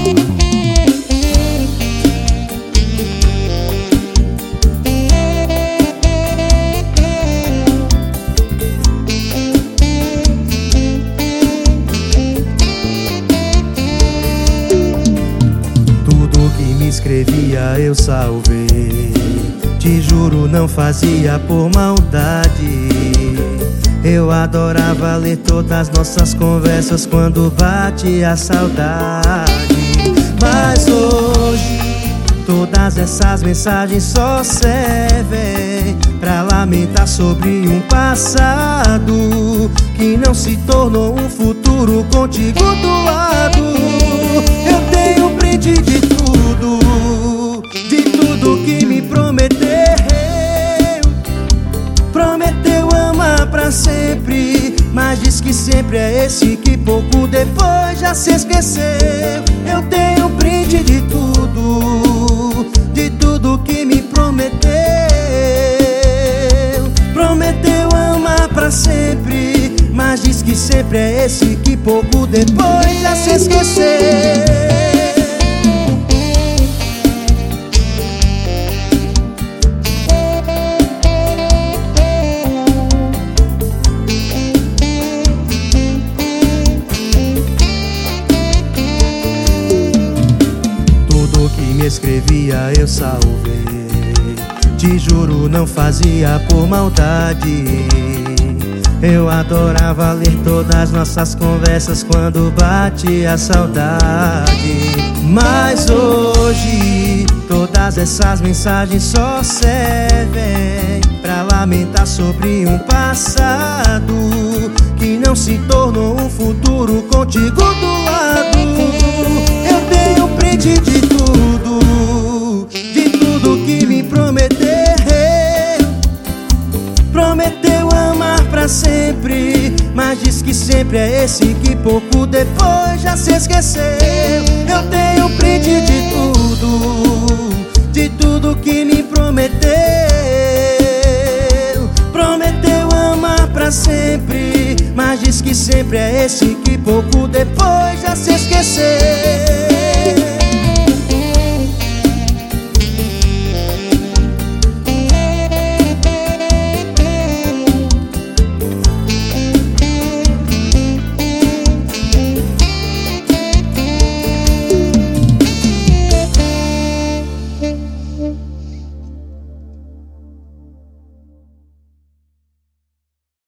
Escrevia, eu salvei. Te juro, não fazia por maldade. Eu adorava ler todas nossas conversas quando bate a saudade. Mas hoje todas essas mensagens só servem pra lamentar sobre um passado que não se tornou um futuro contigo do lado. Eu tenho print de tudo que me prometeu. Prometeu amar pra sempre, mas diz que sempre é esse que pouco depois já se esqueceu. Eu tenho print de tudo que me prometeu. Prometeu amar pra sempre, mas diz que sempre é esse que pouco depois já se esqueceu. Escrevia, eu salvei. Te juro, não fazia por maldade. Eu adorava ler todas nossas conversas quando bate a saudade. Mas hoje todas essas mensagens só servem pra lamentar sobre um passado que não se tornou um futuro contigo do lado. Eu tenho print de tudo que me prometeu. Prometeu amar pra sempre, mas diz que sempre é esse que pouco depois já se esqueceu. Eu tenho print de tudo que me prometeu. Prometeu amar pra sempre, mas diz que sempre é esse que pouco depois já se esqueceu.